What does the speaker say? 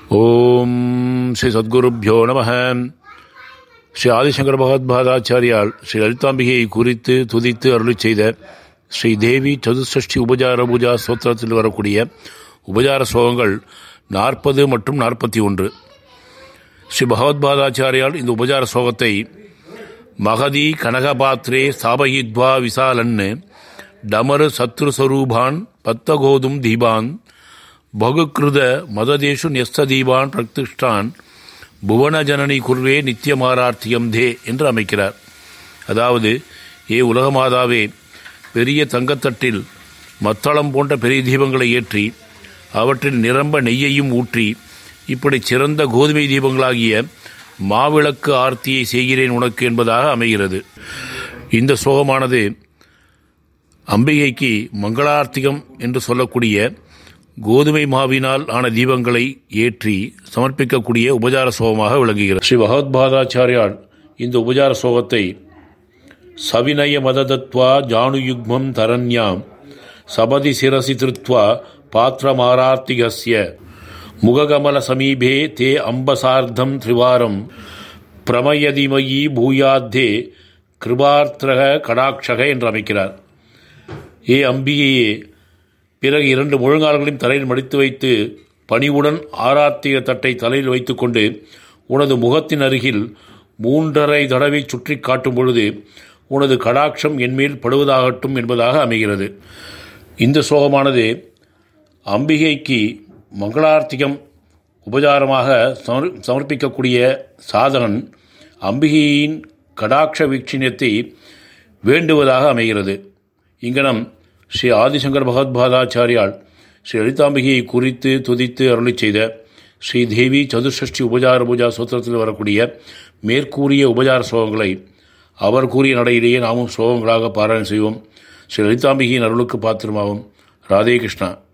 ஓம் ஸ்ரீ சத்குருப்யோ நம. ஸ்ரீ ஆதிசங்கர பகவத்பாதாச்சாரியால் ஸ்ரீ லலிதாம்பிகையை குறித்து துதித்து அருளி செய்த ஸ்ரீ தேவி சதுஷ்டி உபசார பூஜா ஸ்தோத்திரத்தில் வரக்கூடிய உபசார ஸ்லோகங்கள் 40 மற்றும் 41. ஸ்ரீ பகவத்பாதாச்சாரியால் இந்த உபசார ஸ்லோகத்தை மகதி கனகபாத்ரே ஸ்தாபயித்வா விசாலன்னு டமரு சத்ருஸ்வரூபான் பத்தகோதும் தீபான் பகுக்ருத மததேஷு நெஸ்த தீபான் பிரதிஷ்டான் புவன ஜனனி குர்வே நித்தியமாரார்த்தியம் தே என்று அமைக்கிறார். அதாவது, ஏ உலகமாதாவே, பெரிய தங்கத்தட்டில் மத்தளம் போன்ற பெரிய தீபங்களை ஏற்றி அவற்றில் நிரம்ப நெய்யையும் ஊற்றி இப்படி சிறந்த கோதுமை தீபங்களாகிய மாவிளக்கு ஆர்த்தியை செய்கிறேன் உனக்கு என்பதாக அமைகிறது. இந்த ஸ்லோகமானது அம்பிகைக்கு மங்களார்த்திகம் என்று சொல்லக்கூடிய கோதுமை மாவினால் ஆன தீபங்களை ஏற்றி சமர்ப்பிக்கக்கூடிய உபசார ஸ்லோகமாக விளங்குகிறது. ஸ்ரீ பகவத்பாதாச்சாரியால் இந்த உபசார ஸ்லோகத்தை சவினய மததத்வா ஜானுயுக்மம் தரண்யாம் சபதி சிரசி திருத்வா பாத்திரமாரார்த்திகஸ்ய முககமல சமீபே தே அம்பசார்த்தம் திரிவாரம் பிரமயதிமயி பூயாத்தே கிருபார்த்தக கடாட்சக என்று அமைக்கிறார். ஏ அம்பிகையே, பிறகு 2 முழங்கால்களையும் தலையில் மடித்து வைத்து பணிவுடன் ஆராத்திக தட்டை தலையில் வைத்துக்கொண்டு உனது முகத்தின் அருகில் 3½ தடவை சுற்றி காட்டும் பொழுது உனது கடாட்சம் என்மேல் படுவதாகட்டும் என்பதாக அமைகிறது. இந்த ஸ்லோகமானது அம்பிகைக்கு மங்களார்த்திகம் உபசாரமாக சமர்ப்பிக்கக்கூடிய சாதகன் அம்பிகையின் கடாட்ச வீட்சண்யத்தை வேண்டுவதாக அமைகிறது. இங்கனம் ஸ்ரீ ஆதிசங்கர பகவத்பாதாச்சாரியால் ஸ்ரீ லலிதாம்பிகையை குறித்து துதித்து அருளி செய்த ஸ்ரீ தேவி சதுஷ்டி உபசார பூஜா சூத்திரத்தில் வரக்கூடிய மேற்கூறிய உபசார ஸ்லோகங்களை அவர் கூறிய நடையிலேயே நாமும் ஸ்லோகங்களாக பாராயணம் செய்வோம். ஸ்ரீ லலிதாம்பிகையின் அருளுக்கு பாத்திரமாகும். ராதே கிருஷ்ணா.